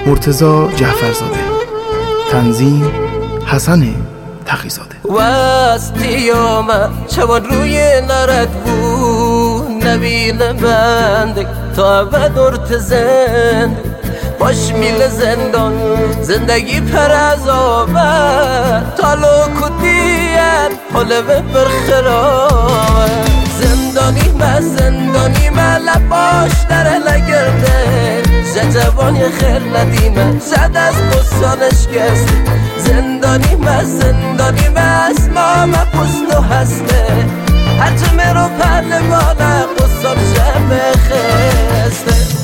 مرتضی جعفرزاده. تنظیم حسن تقی‌زاده. واستی آمد چون روی نرد بود نبیل بنده تا ابد ارتزند باش میل زندان زندگی پر از آمد تالو کدیت حلوه برخرامه زندانی من لباش در لگرده جوانی خیر ندیمه زد از قصانش گست زندانی من اسمام پست و هسته هرچه مرو پهلوانه قصان شب خسته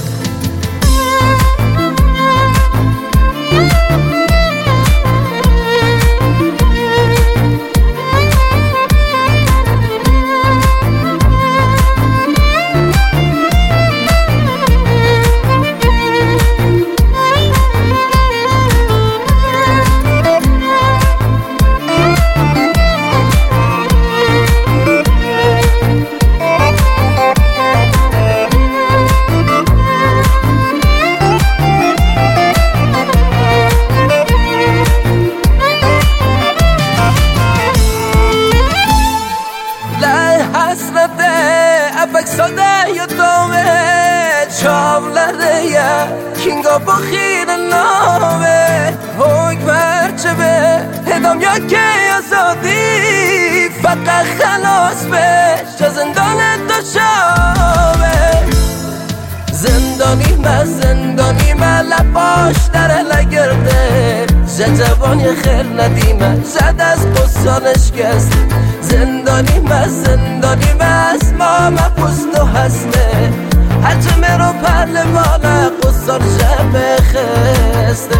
کینگا با خیر نامه حکم هرچه به هدام یا که آزادی فقط خلاص بش چه زندان دو شامه زندانی من لباش در لگرده جوانی خیر ندیمه زد از قصانش گست زندانی من اسمام پست و هسته هرچه مرو پهلوانه قصار شب خسته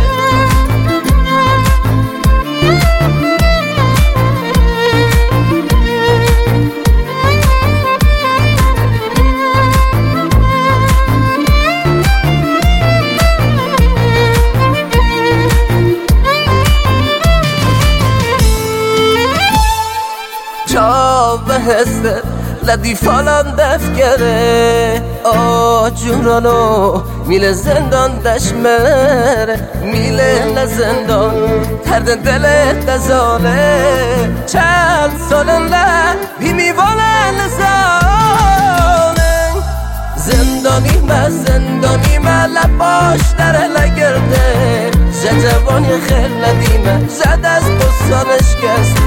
جا بهسته لدی فالان دفگره جونانو میل زندان دشمره میل لزندان تردن دل دزاله چند سالن لبی میوانه لزانه زندانی من لباش در لگرده جوانی خیر ندیمه زد از قصانش گست